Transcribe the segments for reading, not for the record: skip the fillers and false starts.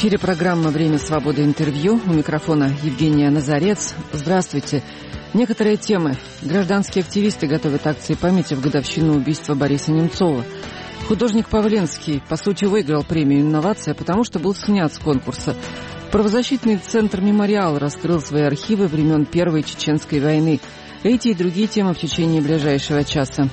В эфире программа «Время свободы. Интервью». У микрофона Евгения Назарец. Здравствуйте. Некоторые темы. Гражданские активисты готовят акции памяти в годовщину убийства Бориса Немцова. Художник Павленский, по сути, выиграл премию «Инновация», потому что был снят с конкурса. Правозащитный центр «Мемориал» раскрыл свои архивы времен Первой Чеченской войны. Эти и другие темы в течение ближайшего часа.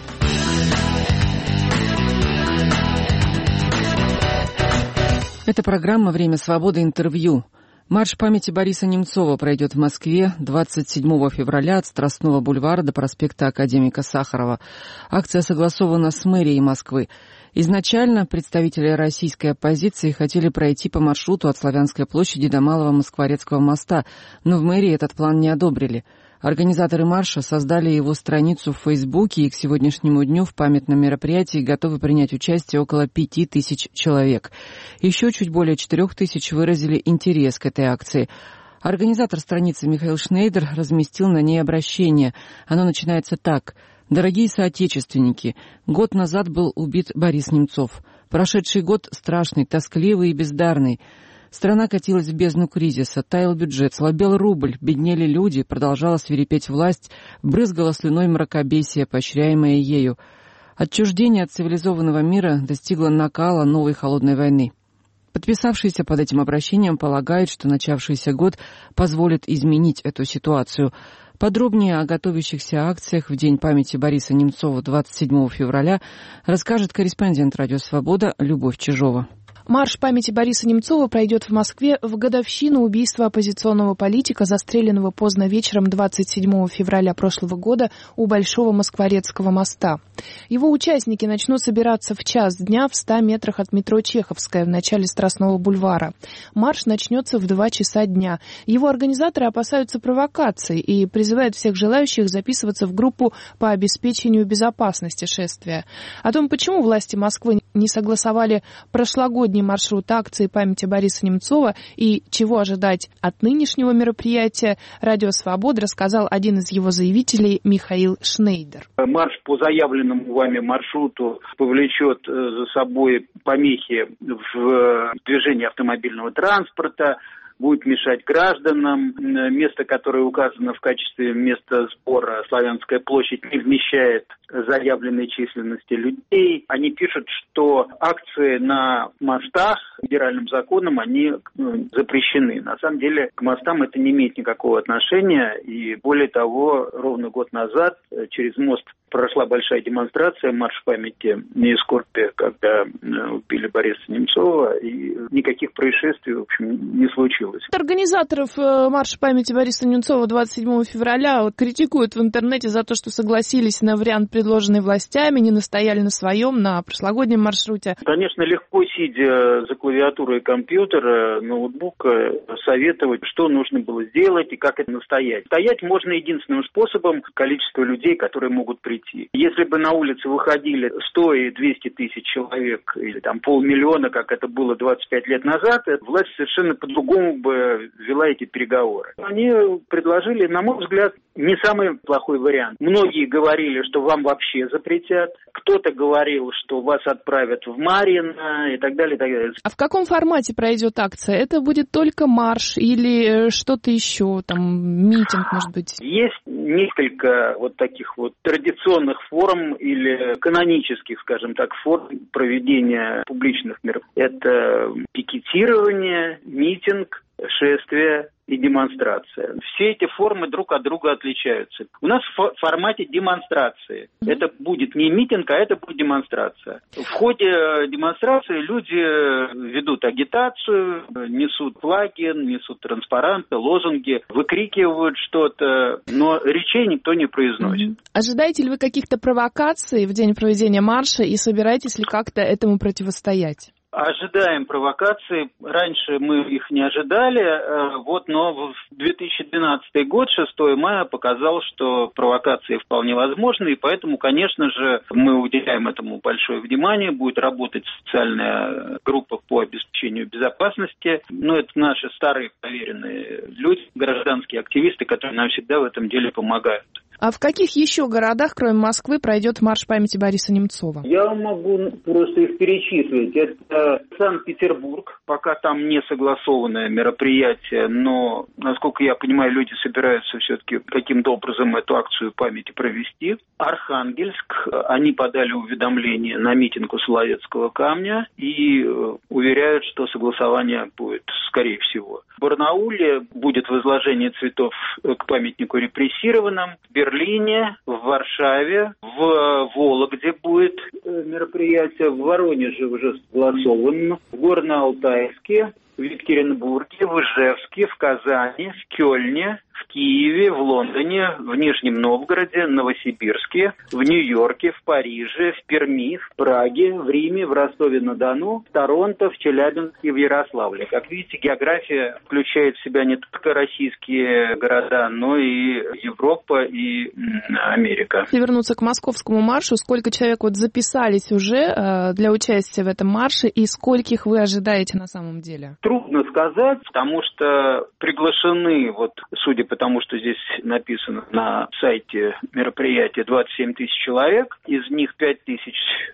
Это программа «Время свободы. Интервью». Марш памяти Бориса Немцова пройдет в Москве 27 февраля от Страстного бульвара до проспекта Академика Сахарова. Акция согласована с мэрией Москвы. Изначально представители российской оппозиции хотели пройти по маршруту от Славянской площади до Малого Москворецкого моста, но в мэрии этот план не одобрили. Организаторы марша создали его страницу в Фейсбуке, и к сегодняшнему дню в памятном мероприятии готовы принять участие около 5000 человек. Еще чуть более 4000 выразили интерес к этой акции. Организатор страницы Михаил Шнейдер разместил на ней обращение. Оно начинается так. «Дорогие соотечественники, год назад был убит Борис Немцов. Прошедший год страшный, тоскливый и бездарный. Страна катилась в бездну кризиса, таял бюджет, слабел рубль, беднели люди, продолжала свирепеть власть, брызгала слюной мракобесие, поощряемое ею. Отчуждение от цивилизованного мира достигло накала новой холодной войны». Подписавшиеся под этим обращением полагают, что начавшийся год позволит изменить эту ситуацию. Подробнее о готовящихся акциях в День памяти Бориса Немцова 27 февраля расскажет корреспондент «Радио Свобода» Любовь Чижова. Марш памяти Бориса Немцова пройдет в Москве в годовщину убийства оппозиционного политика, застреленного поздно вечером 27 февраля прошлого года у Большого Москворецкого моста. Его участники начнут собираться в час дня в 100 метрах от метро Чеховская в начале Страстного бульвара. Марш начнется в 2 часа дня. Его организаторы опасаются провокаций и призывают всех желающих записываться в группу по обеспечению безопасности шествия. О том, почему власти Москвы не согласовали прошлогодний маршрут акции памяти Бориса Немцова и чего ожидать от нынешнего мероприятия, Радио Свобода рассказал один из его заявителей Михаил Шнейдер. Марш по заявленному вами маршруту повлечет за собой помехи в движении автомобильного транспорта, будет мешать гражданам. Место, которое указано в качестве места сбора, Славянская площадь, не вмещает заявленной численности людей. Они пишут, что акции на мостах федеральным законом, они запрещены. На самом деле к мостам это не имеет никакого отношения. И более того, ровно год назад через мост прошла большая демонстрация, марш памяти и скорби, когда убили Бориса Немцова, и никаких происшествий, в общем, не случилось. Организаторов марша памяти Бориса Немцова 27 февраля критикуют в интернете за то, что согласились на вариант, предложенный властями, не настояли на своем, на прошлогоднем маршруте. Конечно, легко, сидя за клавиатурой компьютера, ноутбука, советовать, что нужно было сделать и как это настоять. Стоять можно единственным способом — количество людей, которые могут прийти. Если бы на улице выходили 100 и 200 тысяч человек, или там 500 000, как это было 25 лет назад, власть совершенно по-другому бы вела эти переговоры. Они предложили, на мой взгляд, не самый плохой вариант. Многие говорили, что вам вообще запретят. Кто-то говорил, что вас отправят в Марьино и так далее, и так далее. А в каком формате пройдет акция? Это будет только марш или что-то еще, там, митинг, может быть? Есть несколько вот таких вот традиционных форм или канонических, скажем так, форм проведения публичных мероприятий. Это пикетирование, митинг, шествие и демонстрация. Все эти формы друг от друга отличаются. У нас в формате демонстрации. Это будет не митинг, а это будет демонстрация. В ходе демонстрации люди ведут агитацию, несут флаги, несут транспаранты, лозунги, выкрикивают что-то, но речей никто не произносит. Ожидаете ли вы каких-то провокаций в день проведения марша и собираетесь ли как-то этому противостоять? Ожидаем провокаций. Раньше мы их не ожидали, но в 2012 год, 6 мая, показал, что провокации вполне возможны, и поэтому, конечно же, мы уделяем этому большое внимание. Будет работать специальная группа по обеспечению безопасности. Это наши старые проверенные люди, гражданские активисты, которые нам всегда в этом деле помогают. А в каких еще городах, кроме Москвы, пройдет марш памяти Бориса Немцова? Я могу просто их перечислить. Это Санкт-Петербург. Пока там не согласованное мероприятие, но, насколько я понимаю, люди собираются все-таки каким-то образом эту акцию памяти провести. Архангельск. Они подали уведомление на митинг у Соловецкого камня и уверяют, что согласование будет, скорее всего. В Барнауле будет возложение цветов к памятнику репрессированным. В Берлине, в Варшаве, в Вологде будет мероприятие. В Воронеже уже согласовано. В Горно-Алтайске, в Екатеринбурге, в Ижевске, в Казани, в Кёльне, в Киеве, в Лондоне, в Нижнем Новгороде, Новосибирске, в Нью-Йорке, в Париже, в Перми, в Праге, в Риме, в Ростове-на-Дону, в Торонто, в Челябинске, в Ярославле. Как видите, география включает в себя не только российские города, но и Европа и Америка. Если вернуться к московскому маршу, сколько человек записались уже для участия в этом марше и скольких вы ожидаете на самом деле? Трудно сказать, потому что приглашены, судя по тому, что здесь написано на сайте мероприятия, 27 тысяч человек. Из них 5 тысяч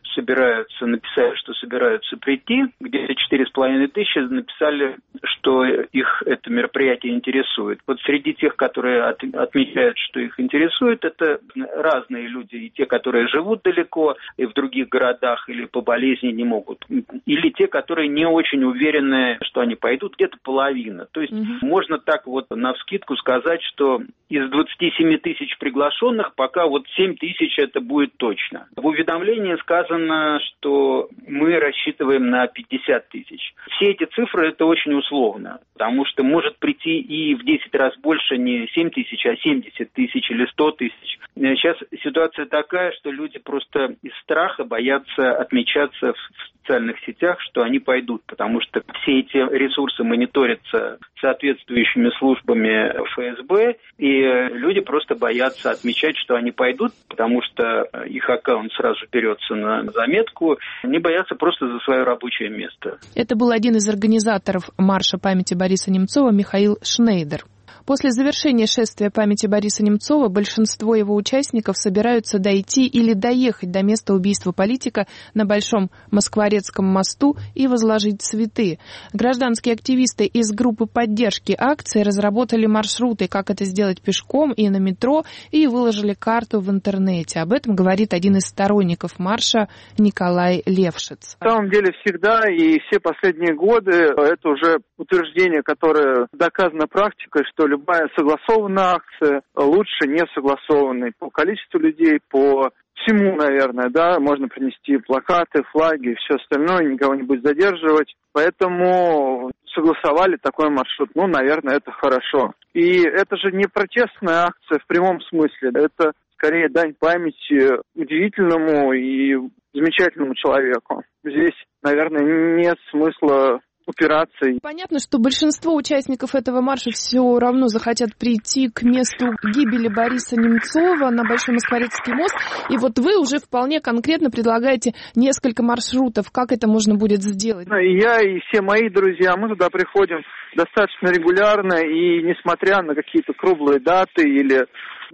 написали, что собираются прийти. Где-то 4,5 тысячи написали, что их это мероприятие интересует. Среди тех, которые отмечают, что их интересует, это разные люди. И те, которые живут далеко, и в других городах, или по болезни не могут. Или те, которые не очень уверены, что они пойдут, где-то половина. То есть можно так навскидку сказать, что из 27 тысяч приглашенных пока 7 тысяч это будет точно. В уведомлении сказано, что мы рассчитываем на 50 тысяч. Все эти цифры это очень условно, потому что может прийти и в 10 раз больше не 7 тысяч, а 70 тысяч или 100 тысяч. Сейчас ситуация такая, что люди просто из страха боятся отмечаться в социальных сетях, что они пойдут, потому что все эти ресурсы мониторятся соответствующими службами ФСБ, и люди просто боятся отмечать, что они пойдут, потому что их аккаунт сразу берется на заметку, они боятся просто за свое рабочее место. Это был один из организаторов марша памяти Бориса Немцова Михаил Шнейдер. После завершения шествия памяти Бориса Немцова большинство его участников собираются дойти или доехать до места убийства политика на Большом Москворецком мосту и возложить цветы. Гражданские активисты из группы поддержки акции разработали маршруты, как это сделать пешком и на метро, и выложили карту в интернете. Об этом говорит один из сторонников марша Николай Левшиц. На самом деле всегда и все последние годы это уже утверждение, которое доказано практикой, что любая согласованная акция лучше не согласованной по количеству людей, по всему, наверное, можно принести плакаты, флаги и все остальное, никого не будет задерживать. Поэтому согласовали такой маршрут. Наверное, это хорошо. И это же не протестная акция в прямом смысле. Это скорее дань памяти удивительному и замечательному человеку. Здесь, наверное, нет смысла упираться. Понятно, что большинство участников этого марша все равно захотят прийти к месту гибели Бориса Немцова на Большой Москворецкий мост. И вы уже вполне конкретно предлагаете несколько маршрутов. Как это можно будет сделать? И я, и все мои друзья, мы туда приходим достаточно регулярно. И несмотря на какие-то круглые даты или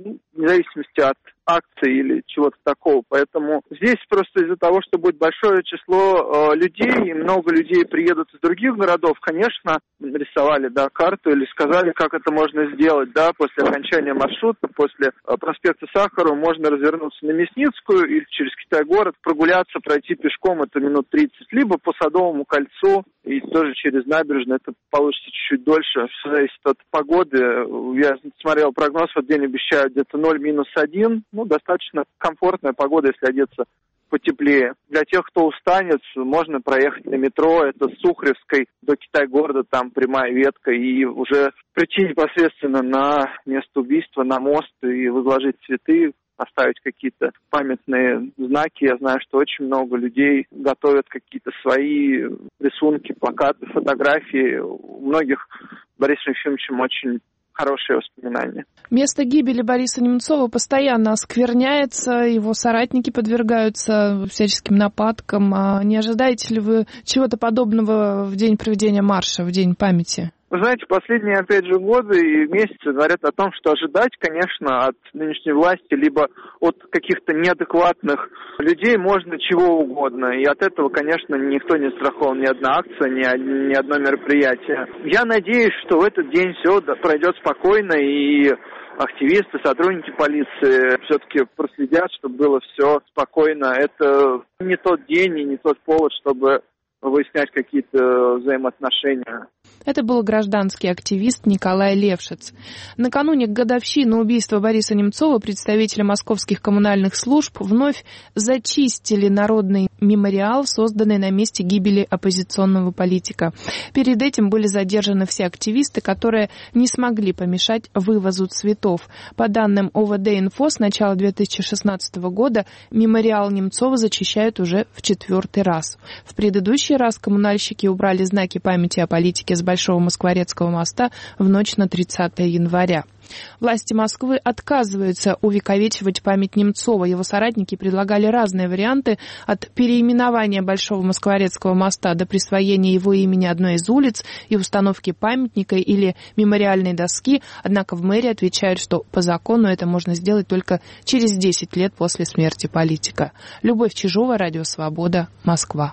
в зависимости от акции или чего-то такого. Поэтому здесь просто из-за того, что будет большое число людей, и много людей приедут из других городов, конечно, рисовали карту или сказали, как это можно сделать. После окончания маршрута, после проспекта Сахарова можно развернуться на Мясницкую или через Китай-город, прогуляться, пройти пешком, это минут 30, либо по Садовому кольцу и тоже через набережную, это получится чуть-чуть дольше, все зависит от погоды. Я смотрел прогноз, день обещают где-то 0-1, достаточно комфортная погода, если одеться потеплее. Для тех, кто устанет, можно проехать на метро, это с Сухаревской до Китай-города, там прямая ветка, и уже прийти непосредственно на место убийства, на мост и возложить цветы, оставить какие-то памятные знаки. Я знаю, что очень много людей готовят какие-то свои рисунки, плакаты, фотографии. У многих Борисом Ефимовичем очень хорошие воспоминания. Место гибели Бориса Немцова постоянно оскверняется, его соратники подвергаются всяческим нападкам. Не ожидаете ли вы чего-то подобного в день проведения марша, в день памяти? Вы знаете, последние, опять же, годы и месяцы говорят о том, что ожидать, конечно, от нынешней власти, либо от каких-то неадекватных людей можно чего угодно. И от этого, конечно, никто не страхован, ни одна акция, ни одно мероприятие. Я надеюсь, что в этот день все пройдет спокойно, и активисты, сотрудники полиции все-таки проследят, чтобы было все спокойно. Это не тот день и не тот повод, чтобы выяснять какие-то взаимоотношения. Это был гражданский активист Николай Левшиц. Накануне годовщины убийства Бориса Немцова представители московских коммунальных служб вновь зачистили народный мемориал, созданный на месте гибели оппозиционного политика. Перед этим были задержаны все активисты, которые не смогли помешать вывозу цветов. По данным ОВД-Инфо, с начала 2016 года мемориал Немцова зачищают уже в 4-й раз. В предыдущий раз коммунальщики убрали знаки памяти о политике с Большого Москворецкого моста в ночь на 30 января. Власти Москвы отказываются увековечивать память Немцова. Его соратники предлагали разные варианты, от переименования Большого Москворецкого моста до присвоения его имени одной из улиц и установки памятника или мемориальной доски. Однако в мэрии отвечают, что по закону это можно сделать только через 10 лет после смерти политика. Любовь Чижова, Радио Свобода, Москва.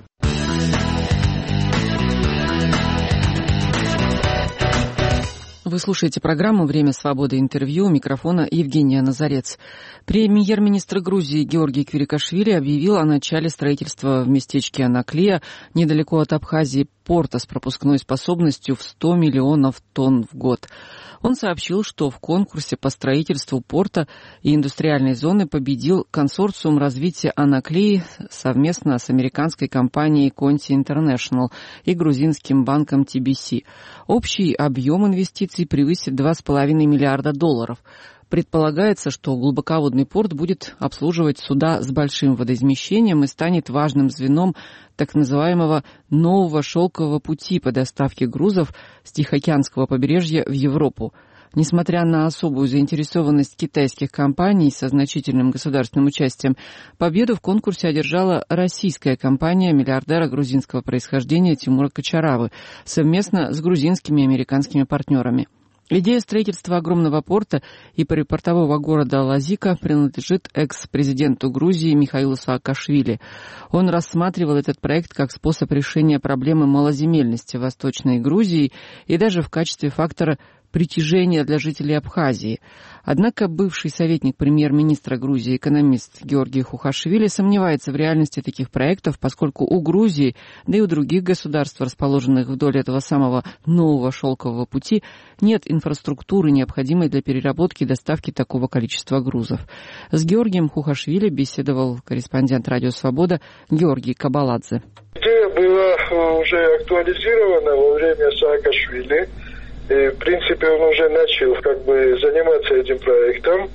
Вы слушаете программу «Время свободы. Интервью». У микрофона Евгения Назарец. Премьер-министр Грузии Георгий Квирикашвили объявил о начале строительства в местечке Анаклия, недалеко от Абхазии, порта с пропускной способностью в 100 миллионов тонн в год. Он сообщил, что в конкурсе по строительству порта и индустриальной зоны победил консорциум развития Анаклии совместно с американской компанией Conti International и грузинским банком TBC. Общий объем инвестиций превысит $2,5 миллиарда. Предполагается, что глубоководный порт будет обслуживать суда с большим водоизмещением и станет важным звеном так называемого нового шелкового пути по доставке грузов с Тихоокеанского побережья в Европу. Несмотря на особую заинтересованность китайских компаний со значительным государственным участием, победу в конкурсе одержала российская компания миллиардера грузинского происхождения Тимура Кочаравы совместно с грузинскими и американскими партнерами. Идея строительства огромного порта и припортового города Лазика принадлежит экс-президенту Грузии Михаилу Саакашвили. Он рассматривал этот проект как способ решения проблемы малоземельности в Восточной Грузии и даже в качестве фактора притяжения для жителей Абхазии. Однако бывший советник премьер-министра Грузии, экономист Георгий Хухашвили, сомневается в реальности таких проектов, поскольку у Грузии, да и у других государств, расположенных вдоль этого самого нового шелкового пути, нет инфраструктуры, необходимой для переработки и доставки такого количества грузов. С Георгием Хухашвили беседовал корреспондент «Радио Свобода» Георгий Кабаладзе. Идея была уже актуализирована во время Саакашвили. И, в принципе, он уже начал заниматься этим проектом.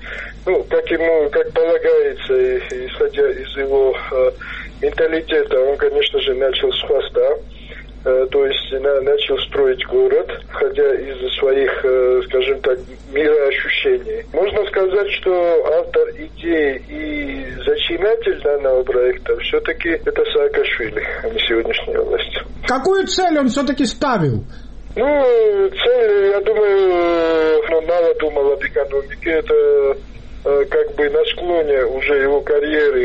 Как полагается, исходя из его менталитета, он, конечно же, начал с хвоста. То есть начал строить город, исходя из своих, скажем так, мироощущений. Можно сказать, что автор идеи и зачинатель данного проекта все-таки это Саакашвили, а не сегодняшняя власть. Какую цель он все-таки ставил? Цель, я думаю, мало думал об экономике. Это на склоне уже его карьеры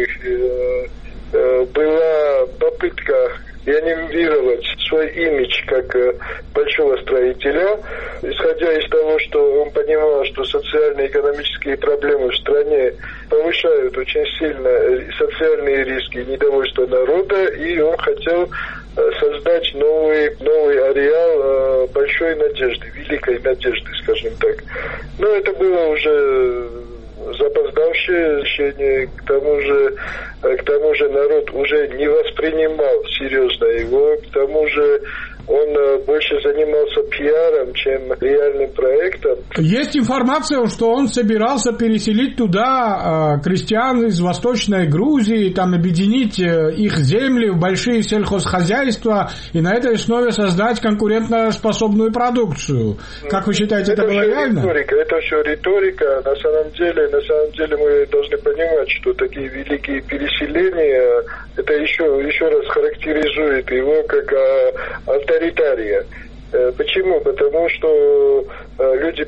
была попытка реанимировать свой имидж как большого строителя, исходя из того, что он понимал, что социально-экономические проблемы в стране повышают очень сильно социальные риски и недовольство народа, и он хотел создать новый ареал большой надежды, великой надежды, скажем так. Но это было уже запоздавшее решение, к тому же народ уже не воспринимал серьезно его, к тому же он больше занимался пиаром, чем реальным проектом. Есть информация, что он собирался переселить туда крестьян из Восточной Грузии, объединить их земли в большие сельхозхозяйства и на этой основе создать конкурентоспособную продукцию. Как вы считаете, это было реально? Это все риторика. На самом деле мы должны понимать, что такие великие переселения, это еще раз характеризует его как авторитария. Почему? Потому что люди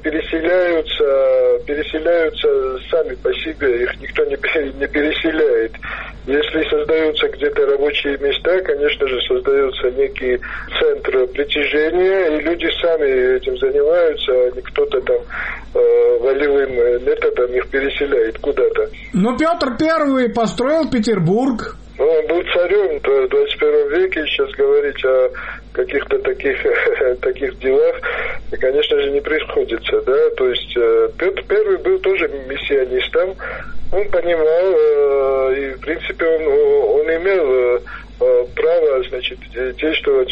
переселяются сами по себе, их никто не переселяет. Если создаются где-то рабочие места, конечно же, создается некий центр притяжения, и люди сами этим занимаются, а не кто-то там волевым методом их переселяет куда-то. Но Петр I построил Петербург. Он был царем в 21 веке, сейчас говорить о каких-то таких делах, конечно же, не приходится, да, то есть Петр I был тоже мессианистом, он понимал, и, в принципе, он имел право, значит, действовать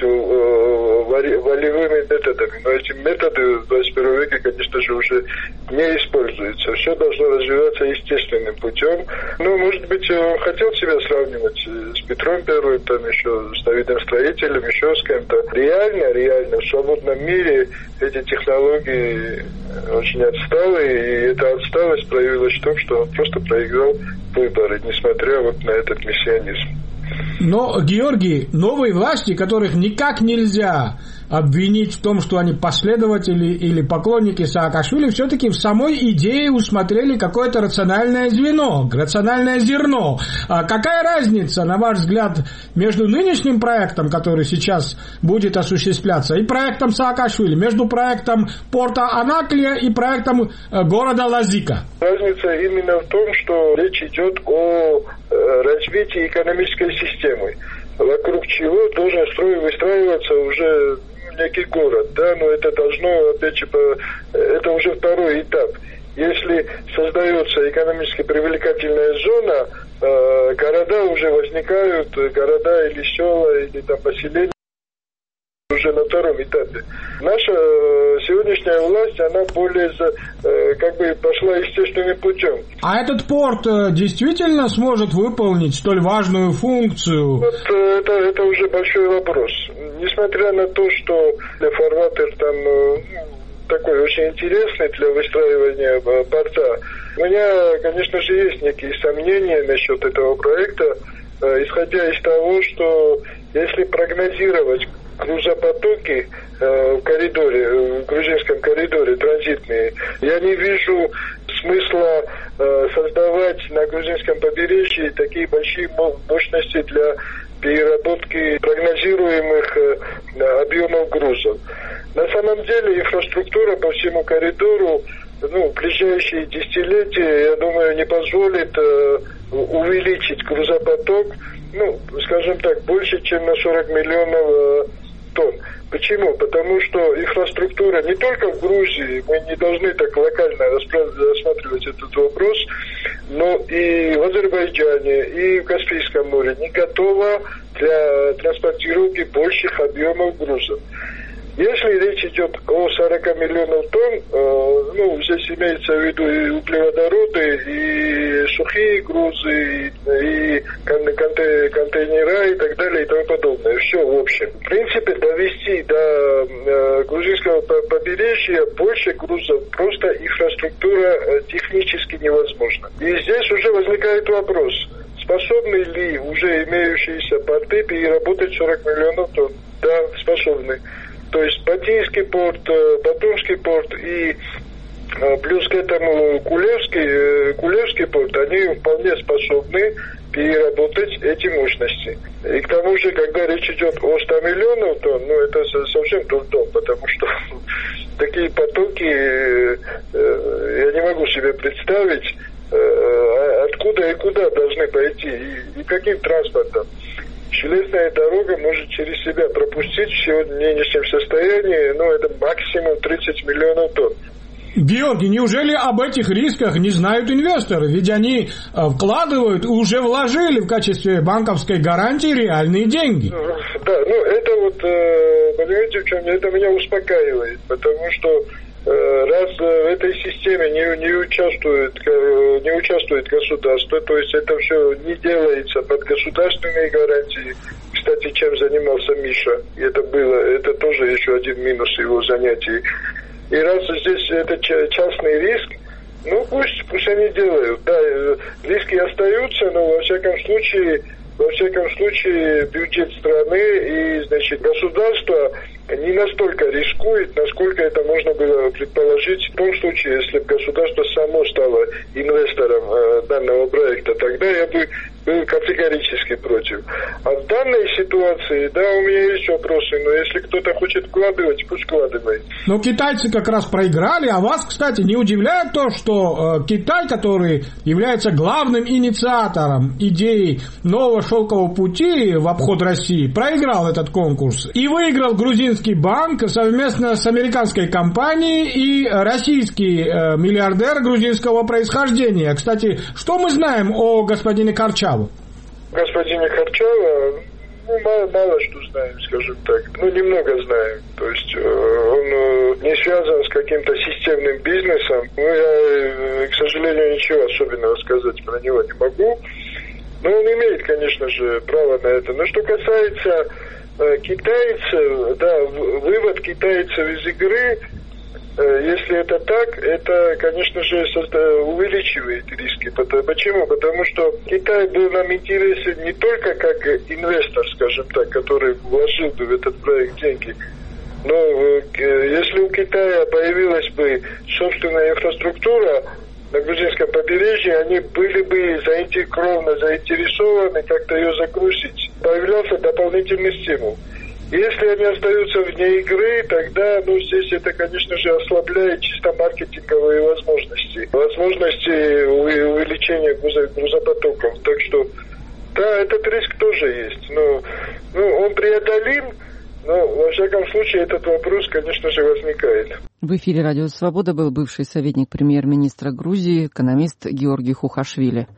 волевыми методами, но эти методы в 21 веке, конечно же, уже не используются. Все должно развиваться естественным путем. Ну, может быть, он хотел себя сравнивать с Петром I, там еще с Давидом Строителем, еще с кем-то. Реально, в свободном мире эти технологии очень отсталые, и эта отсталость проявилась в том, что он просто проиграл выборы, несмотря вот на этот мессианизм. Но, Георгий, новые власти, которых никак нельзя обвинить в том, что они последователи или поклонники Саакашвили, все-таки в самой идее усмотрели какое-то рациональное звено, рациональное зерно. А какая разница, на ваш взгляд, между нынешним проектом, который сейчас будет осуществляться, и проектом Саакашвили, между проектом порта Анаклия и проектом города Лазика? Разница именно в том, что речь идет о развитии экономической системы, вокруг чего должен выстраиваться уже некий город, да, но это должно, опять же, это уже второй этап. Если создается экономически привлекательная зона, города уже возникают, города или села, или там поселения уже на втором этапе. Наша сегодняшняя власть, она более как бы пошла естественным путем. А этот порт действительно сможет выполнить столь важную функцию? Вот это уже большой вопрос. Несмотря на то, что фарватер там такой очень интересный для выстраивания порта, у меня, конечно же, есть некие сомнения насчет этого проекта, исходя из того, что если прогнозировать грузопотоки в коридоре, в грузинском коридоре транзитные, я не вижу смысла создавать на грузинском побережье такие большие мощности для переработки прогнозируемых объемов грузов. На самом деле инфраструктура по всему коридору в ближайшие десятилетия, я думаю, не позволит увеличить грузопоток, скажем так, больше, чем на 40 миллионов тонн. Почему? Потому что инфраструктура не только в Грузии, мы не должны так локально рассматривать этот вопрос, но и в Азербайджане, и в Каспийском море не готова для транспортировки больших объемов грузов. Если речь идет о 40 миллионов тонн, здесь имеется в виду и углеводороды, и сухие грузы, и контейнера, и так далее, и тому подобное. Все в общем. В принципе, довести до грузинского побережья больше грузов просто инфраструктура технически невозможна. И здесь уже возникает вопрос, способны ли уже имеющиеся порты переработать 40 миллионов тонн? Да, способны. То есть Батийский порт, Батумский порт и плюс к этому Кулевский порт, они вполне способны переработать эти мощности. И к тому же, когда речь идет о 100 миллионов тонн, это совсем дурдом, потому что такие потоки я не могу себе представить, откуда и куда должны пойти, и каким транспортом. Железная дорога может через себя пропустить в сегодняшнем состоянии, это максимум 30 миллионов тонн. Георгий, неужели об этих рисках не знают инвесторы? Ведь они вкладывают и уже вложили в качестве банковской гарантии реальные деньги. Да, это понимаете, в чем это меня успокаивает, потому что раз в этой системе не участвует государство, то есть это все не делается под государственные гарантии. Кстати, чем занимался Миша, и это тоже еще один минус его занятий. И раз здесь это частный риск, пусть они делают. Да, риски остаются, но во всяком случае бюджет страны и, государство не настолько рискует, насколько это можно было предположить в том случае, если бы государство само стало инвестором данного проекта. Тогда я бы был категорически против. А в данной ситуации, да, у меня есть вопросы, но если кто-то хочет вкладывать, пусть вкладывает. Но китайцы как раз проиграли, а вас, кстати, не удивляет то, что Китай, который является главным инициатором идеи нового шелкового пути в обход России, проиграл этот конкурс и выиграл грузинский банк совместно с американской компанией и российский миллиардер грузинского происхождения. Кстати, что мы знаем о господине Корчаву? Господине Корчава, мало что знаем, скажем так. Немного знаем. То есть он не связан с каким-то системным бизнесом. Я, к сожалению, ничего особенного сказать про него не могу. Но он имеет, конечно же, право на это. Но что касается китайцев, да, вывод китайцев из игры, если это так, это, конечно же, увеличивает риски. Почему? Потому что Китай был нам интересен не только как инвестор, скажем так, который вложил бы в этот проект деньги, но если у Китая появилась бы собственная инфраструктура на грузинском побережье, они были бы кровно заинтересованы как-то ее загрузить. Появлялся дополнительный стимул. Если они остаются вне игры, тогда, здесь это, конечно же, ослабляет чисто маркетинговые возможности. Возможности увеличения грузопотоков. Так что, да, этот риск тоже есть. Но он преодолим, но, во всяком случае, этот вопрос, конечно же, возникает. В эфире «Радио Свобода» был бывший советник премьер-министра Грузии, экономист Георгий Хухашвили.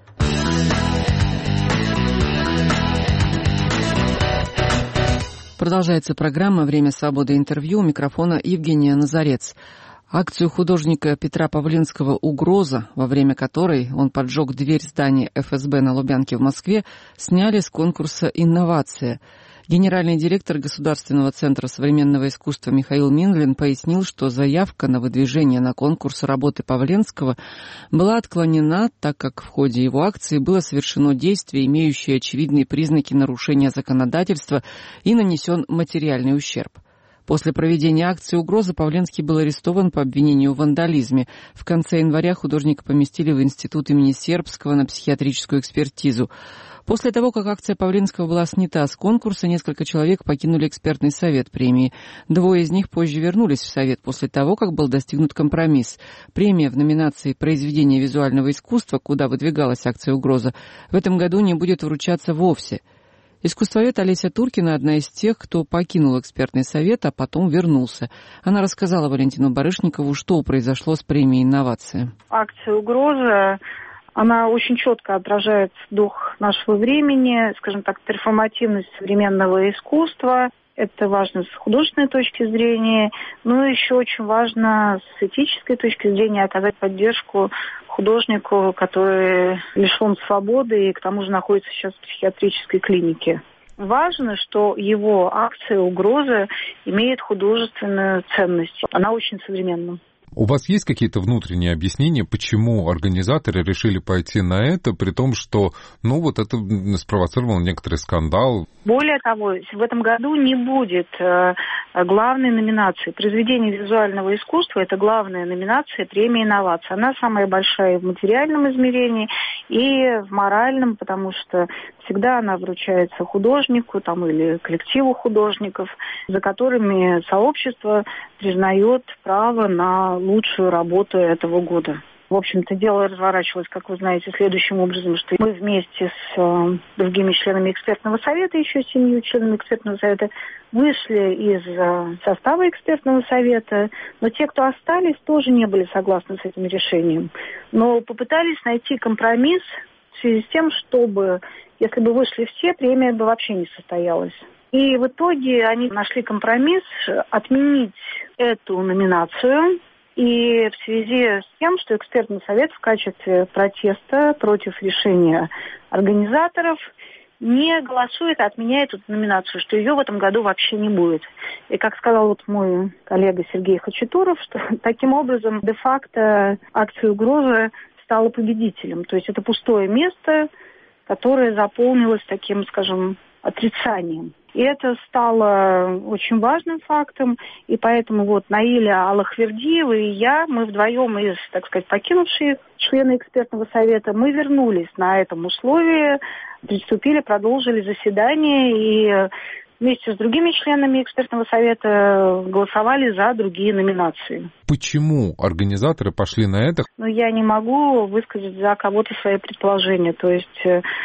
Продолжается программа «Время свободы. Интервью». У микрофона Евгения Назарец. Акцию художника Петра Павлинского «Угроза», во время которой он поджег дверь здания ФСБ на Лубянке в Москве, сняли с конкурса «Инновация». Генеральный директор Государственного центра современного искусства Михаил Минлин пояснил, что заявка на выдвижение на конкурс работы Павленского была отклонена, так как в ходе его акции было совершено действие, имеющее очевидные признаки нарушения законодательства, и нанесен материальный ущерб. После проведения акции «Угроза» Павленский был арестован по обвинению в вандализме. В конце января художника поместили в институт имени Сербского на психиатрическую экспертизу. После того, как акция Павленского была снята с конкурса, несколько человек покинули экспертный совет премии. 2 из них позже вернулись в совет после того, как был достигнут компромисс. Премия в номинации «Произведение визуального искусства», куда выдвигалась акция «Угроза», в этом году не будет вручаться вовсе. Искусствовед Олеся Туркина одна из тех, кто покинул экспертный совет, а потом вернулся. Она рассказала Валентину Барышникову, что произошло с премией «Инновация». Акция «Угроза», она очень четко отражает дух нашего времени, скажем так, перформативность современного искусства. Это важно с художественной точки зрения, но еще очень важно с этической точки зрения оказать поддержку художнику, который лишен свободы и к тому же находится сейчас в психиатрической клинике. Важно, что его акция «Угроза» имеет художественную ценность. Она очень современна. У вас есть какие-то внутренние объяснения, почему организаторы решили пойти на это, при том, что, это спровоцировало некоторый скандал? Более того, в этом году не будет главной номинации. Произведение визуального искусства – это главная номинация премии «Инновация». Она самая большая в материальном измерении и в моральном, потому что всегда она вручается художнику или коллективу художников, за которыми сообщество признает право на лучшую работу этого года. В общем-то, дело разворачивалось, как вы знаете, следующим образом, что мы вместе с другими членами экспертного совета, еще 7 членами экспертного совета, вышли из состава экспертного совета, но те, кто остались, тоже не были согласны с этим решением. Но попытались найти компромисс в связи с тем, чтобы, если бы вышли все, премия бы вообще не состоялась. И в итоге они нашли компромисс отменить эту номинацию. И в связи с тем, что экспертный совет в качестве протеста против решения организаторов не голосует, а отменяет эту номинацию, что ее в этом году вообще не будет. И как сказал мой коллега Сергей Хачатуров, что таким образом де-факто акция «Угроза» стала победителем. То есть это пустое место, которое заполнилось таким, скажем, отрицанием. И это стало очень важным фактом, и поэтому вот Наиля Аллахвердиева и я, мы вдвоем из, так сказать, покинувшие члены экспертного совета, мы вернулись на этом условии, приступили, продолжили заседание и вместе с другими членами экспертного совета голосовали за другие номинации. Почему организаторы пошли на это? Но я не могу высказать за кого-то свои предположения. То есть,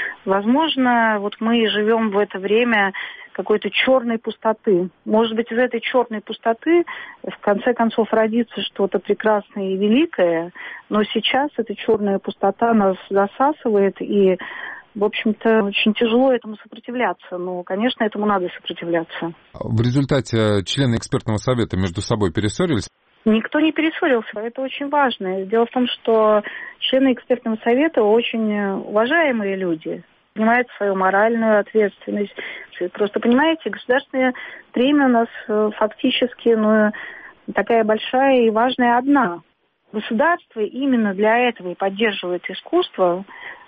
возможно, вот мы живем в это время какой-то черной пустоты. Может быть, из этой черной пустоты в конце концов родится что-то прекрасное и великое, но сейчас эта черная пустота нас засасывает, и, в общем-то, очень тяжело этому сопротивляться. Но, конечно, этому надо сопротивляться. В результате члены экспертного совета между собой перессорились? Никто не перессорился, это очень важно. Дело в том, что члены экспертного совета очень уважаемые люди, понимают свою моральную ответственность. Просто, понимаете, государственная премия у нас фактически такая большая и важная одна. Государство именно для этого и поддерживает искусство,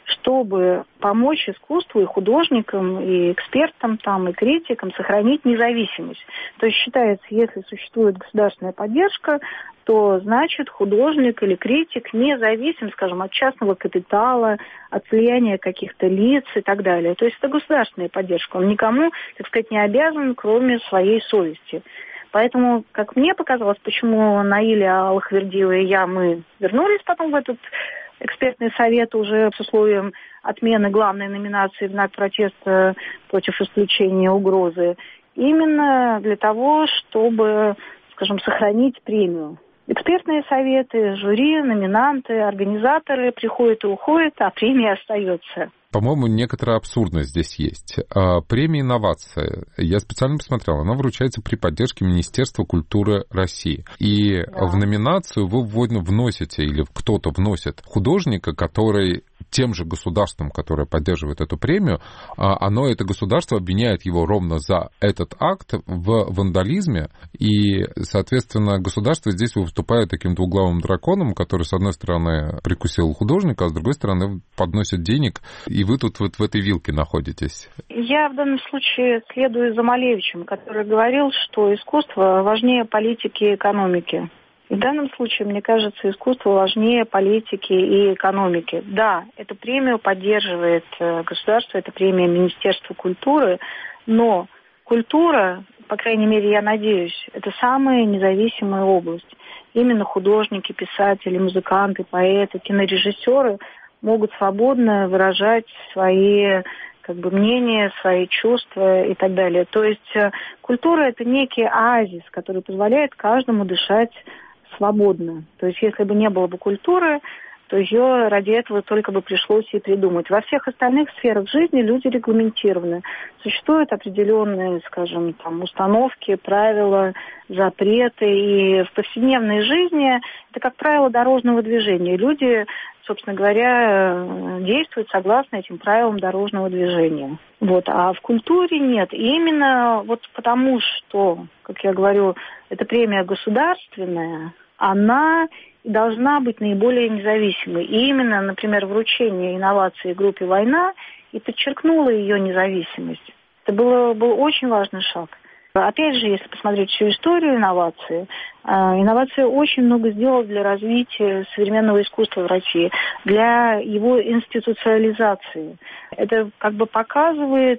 чтобы помочь искусству и художникам, и экспертам, и критикам сохранить независимость. То есть считается, если существует государственная поддержка, то значит художник или критик независим, скажем, от частного капитала, от влияния каких-то лиц и так далее. То есть это государственная поддержка. Он никому, так сказать, не обязан, кроме своей совести. Поэтому, как мне показалось, почему Наиля Аллахвердиева и я, мы вернулись потом в этот экспертный совет уже с условием отмены главной номинации в знак протеста против исключения угрозы, именно для того, чтобы, скажем, сохранить премию. Экспертные советы, жюри, номинанты, организаторы приходят и уходят, а премия остается. По-моему, некоторая абсурдность здесь есть. Премия «Инновация», я специально посмотрел, она вручается при поддержке Министерства культуры России. И в номинацию вы вносите, или кто-то вносит художника, который тем же государством, которое поддерживает эту премию, это государство обвиняет его ровно за этот акт в вандализме, и, соответственно, государство здесь выступает таким двуглавым драконом, который, с одной стороны, прикусил художника, а с другой стороны, подносит денег, и вы тут вот в этой вилке находитесь. Я в данном случае следую за Малевичем, который говорил, что искусство важнее политики и экономики. И в данном случае, мне кажется, искусство важнее политики и экономики. Да, эту премию поддерживает государство, это премия Министерства культуры, но культура, по крайней мере, я надеюсь, это самая независимая область. Именно художники, писатели, музыканты, поэты, кинорежиссеры могут свободно выражать свои мнения, свои чувства и так далее. То есть культура – это некий оазис, который позволяет каждому дышать свободно. То есть если бы не было бы культуры, то ее ради этого только бы пришлось и придумать. Во всех остальных сферах жизни люди регламентированы. Существуют определенные, скажем, установки, правила, запреты. И в повседневной жизни это, как правило, дорожного движения. Люди, собственно говоря, действуют согласно этим правилам дорожного движения. А в культуре нет. И именно потому, что, как я говорю, эта премия государственная, она должна быть наиболее независимой. И именно, например, вручение инноваций группе «Война» и подчеркнуло ее независимость. Это был очень важный шаг. Опять же, если посмотреть всю историю инновации, инновация очень много сделала для развития современного искусства в России, для его институциализации. Это показывает,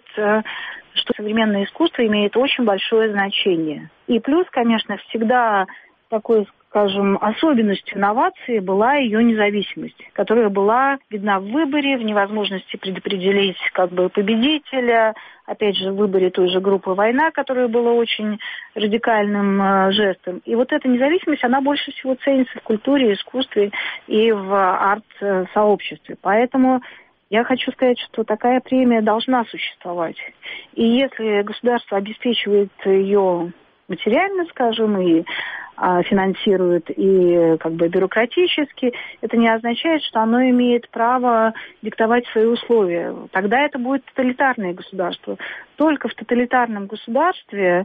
что современное искусство имеет очень большое значение. И плюс, конечно, всегда такой, скажем, особенностью инновации была ее независимость, которая была видна в выборе, в невозможности предопределить победителя, опять же, в выборе той же группы «Война», которая была очень радикальным жестом. И эта независимость, она больше всего ценится в культуре, искусстве и в арт-сообществе. Поэтому я хочу сказать, что такая премия должна существовать. И если государство обеспечивает ее материально, скажем, и финансирует, и бюрократически, это не означает, что оно имеет право диктовать свои условия. Тогда это будет тоталитарное государство. Только в тоталитарном государстве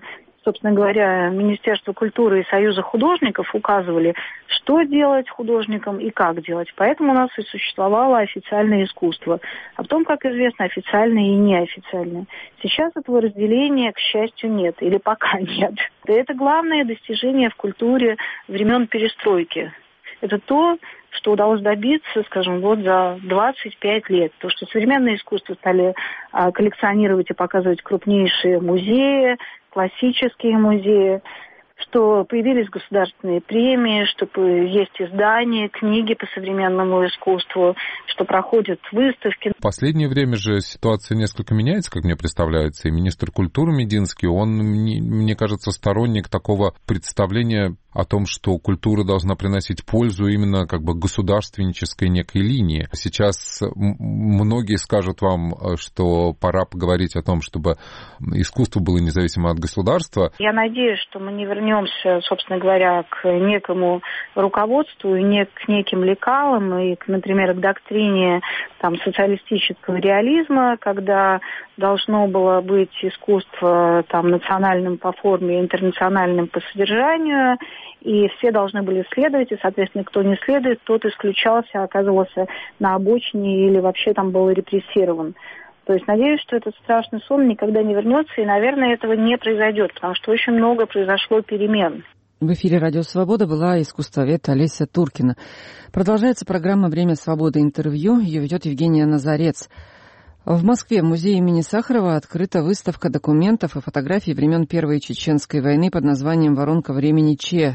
собственно говоря, Министерство культуры и Союза художников указывали, что делать художникам и как делать. Поэтому у нас и существовало официальное искусство. А потом, как известно, официальное и неофициальное. Сейчас этого разделения, к счастью, нет. Или пока нет. Это главное достижение в культуре времен перестройки. Это то, что удалось добиться, скажем, вот за 25 лет. То, что современное искусство стали коллекционировать и показывать крупнейшие музеи, классические музеи, что появились государственные премии, что есть издания, книги по современному искусству, что проходят выставки. В последнее время же ситуация несколько меняется, как мне представляется, и министр культуры Мединский, он, мне кажется, сторонник такого представления о том, что культура должна приносить пользу именно как бы государственнической некой линии. Сейчас многие скажут вам, что пора поговорить о том, чтобы искусство было независимо от государства. Я надеюсь, что мы не вернемся, собственно говоря, к некому руководству и к неким лекалам, и, например, к доктрине социалистического реализма, когда должно было быть искусство национальным по форме, интернациональным по содержанию, и все должны были следовать, и, соответственно, кто не следует, тот исключался, оказывался на обочине или вообще был репрессирован. То есть надеюсь, что этот страшный сон никогда не вернется, и, наверное, этого не произойдет, потому что очень много произошло перемен. В эфире «Радио Свобода» была искусствовед Олеся Туркина. Продолжается программа «Время свободы. Интервью». Ее ведет Евгения Назарец. В Москве в музее имени Сахарова открыта выставка документов и фотографий времен Первой Чеченской войны под названием «Воронка времени Че.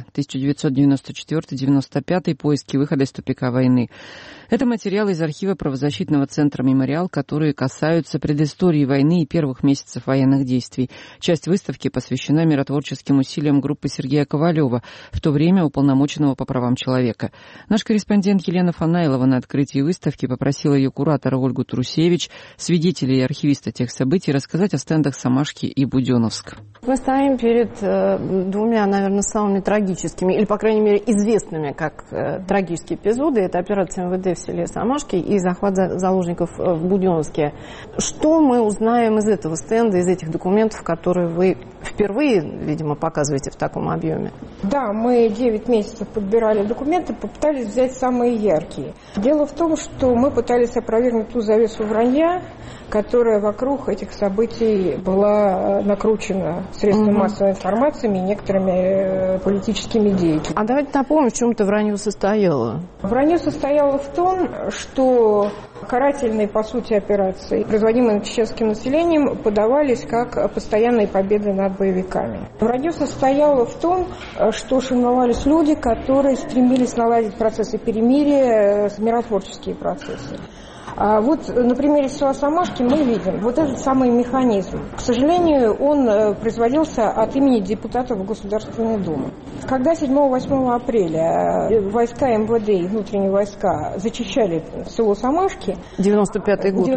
1994-95. Поиски выхода из тупика войны». Это материалы из архива правозащитного центра «Мемориал», которые касаются предыстории войны и первых месяцев военных действий. Часть выставки посвящена миротворческим усилиям группы Сергея Ковалева, в то время уполномоченного по правам человека. Наш корреспондент Елена Фанайлова на открытии выставки попросила ее куратора Ольгу Трусевич, свидетелей и архивиста тех событий, рассказать о стендах Самашки и Буденновск. Мы стоим перед двумя, наверное, самыми трагическими, или, по крайней мере, известными как трагические эпизоды. Это операция МВД в селе Самашки и захват заложников в Буденновске. Что мы узнаем из этого стенда, из этих документов, которые вы впервые, видимо, показываете в таком объеме? Да, мы 9 месяцев подбирали документы, попытались взять самые яркие. Дело в том, что мы пытались опровергнуть ту завесу вранья, которая вокруг этих событий была накручена средствами массовой информации и некоторыми политическими деятелями. А давайте напомним, в чем это вранье состояло. Вранье состояло в том, что карательные, по сути, операции, производимые над чеченским населением, подавались как постоянные победы над боевиками. Вранье состояло в том, что шельмовались люди, которые стремились наладить процессы перемирия, миротворческие процессы. А вот на примере села Самашки мы видим вот этот самый механизм. К сожалению, он производился от имени депутатов Государственной Думы. Когда 7-8 апреля войска МВД и внутренние войска зачищали село Самашки, 95-й год,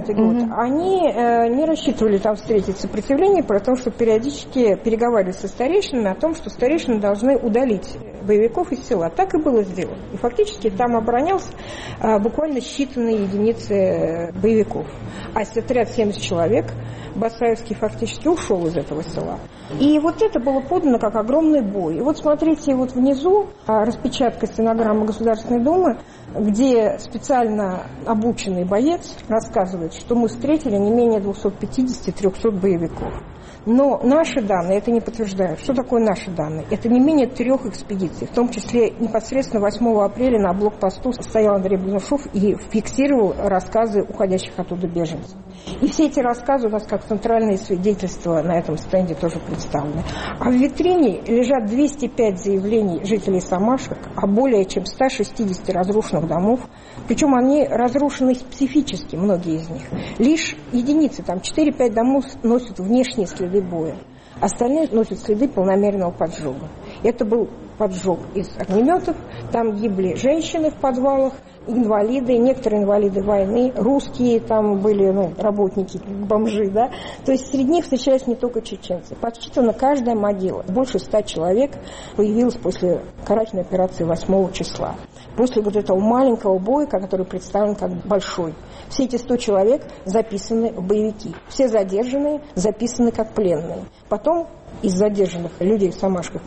они не рассчитывали там встретить сопротивление, потому что периодически переговаривались со старейшинами о том, что старейшины должны удалить боевиков из села. Так и было сделано. И фактически там оборонялся буквально считанные единицы боевиков. А отряд 70 человек Басаевский фактически ушел из этого села. И вот это было подано как огромный бой. И вот смотрите, вот внизу распечатка стенограммы Государственной Думы, где специально обученный боец рассказывает, что мы встретили не менее 250-300 боевиков. Но наши данные это не подтверждают. Что такое наши данные? Это не менее 3 экспедиций, в том числе непосредственно 8 апреля на блокпосту стоял Андрей Блинушев и фиксировал рассказы уходящих оттуда беженцев. И все эти рассказы у нас как центральные свидетельства на этом стенде тоже представлены. А в витрине лежат 205 заявлений жителей Самашек о более чем 160 разрушенных домов. Причем они разрушены специфически, многие из них. Лишь единицы, там 4-5 домов носят внешние следы боя. Остальные носят следы полномерного поджога. Это был поджог из огнеметов, там гибли женщины в подвалах, инвалиды, некоторые инвалиды войны, русские там были, работники, бомжи, да. То есть среди них встречались не только чеченцы. Подсчитана каждая могила. Больше 100 человек появилось после карательной операции 8 числа. После вот этого маленького боя, который представлен как большой. Все эти 100 человек записаны в боевики. Все задержанные записаны как пленные. Потом из задержанных людей в Самашках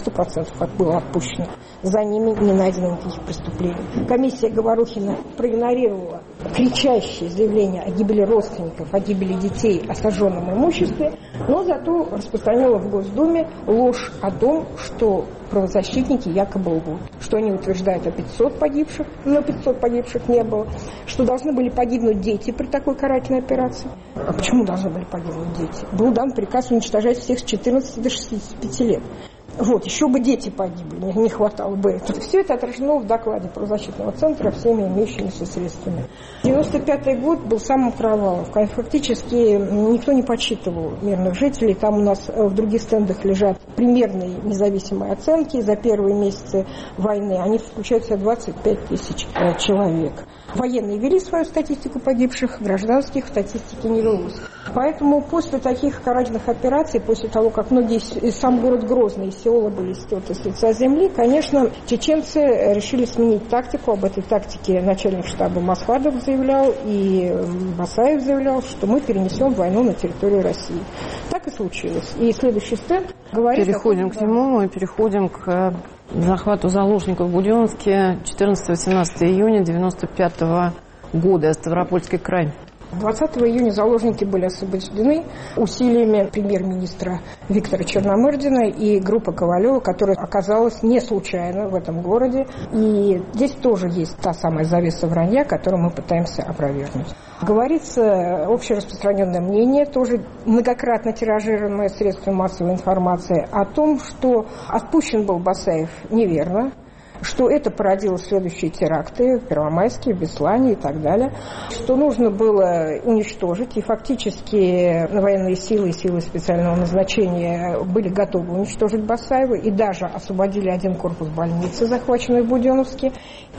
90% было отпущено. За ними не найдено никаких преступлений. Комиссия Говорухина проигнорировала кричащие заявления о гибели родственников, о гибели детей, о сожженном имуществе, но зато распространила в Госдуме ложь о том, что правозащитники якобы лгут, что они утверждают о 500 погибших, но 500 погибших не было, что должны были погибнуть дети при такой карательной операции. А почему должны были погибнуть дети? Был дан приказ уничтожать всех с 14 до 65 лет. Вот, еще бы дети погибли, не хватало бы этого. Все это отражено в докладе правозащитного центра всеми имеющимися средствами. 95-й год был самым кровавым. Фактически никто не подсчитывал мирных жителей. Там у нас в других стендах лежат примерные независимые оценки за первые месяцы войны. Они включают в себя 25 тысяч человек. Военные вели свою статистику погибших, гражданских статистики не велось. Поэтому после таких карательных операций, после того, как многие, сам город Грозный и села были стерты с лица земли, конечно, чеченцы решили сменить тактику. Об этой тактике начальник штаба Масхадов заявлял, и Басаев заявлял, что мы перенесем войну на территорию России. Так и случилось. И следующий стенд говорит... Переходим к нему, мы переходим к захвату заложников в Буденновске 14-18 июня 1995 года, Ставропольский край. 20 июня заложники были освобождены усилиями премьер-министра Виктора Черномырдина и группы Ковалева, которая оказалась не случайно в этом городе. И здесь тоже есть та самая завеса вранья, которую мы пытаемся опровергнуть. Говорится общераспространенное мнение, тоже многократно тиражируемое средствами массовой информации, о том, что отпущен был Басаев неверно, что это породило следующие теракты в Первомайске, в Беслане и так далее, что нужно было уничтожить, и фактически военные силы и силы специального назначения были готовы уничтожить Басаева, и даже освободили один корпус больницы, захваченной в Буденновске,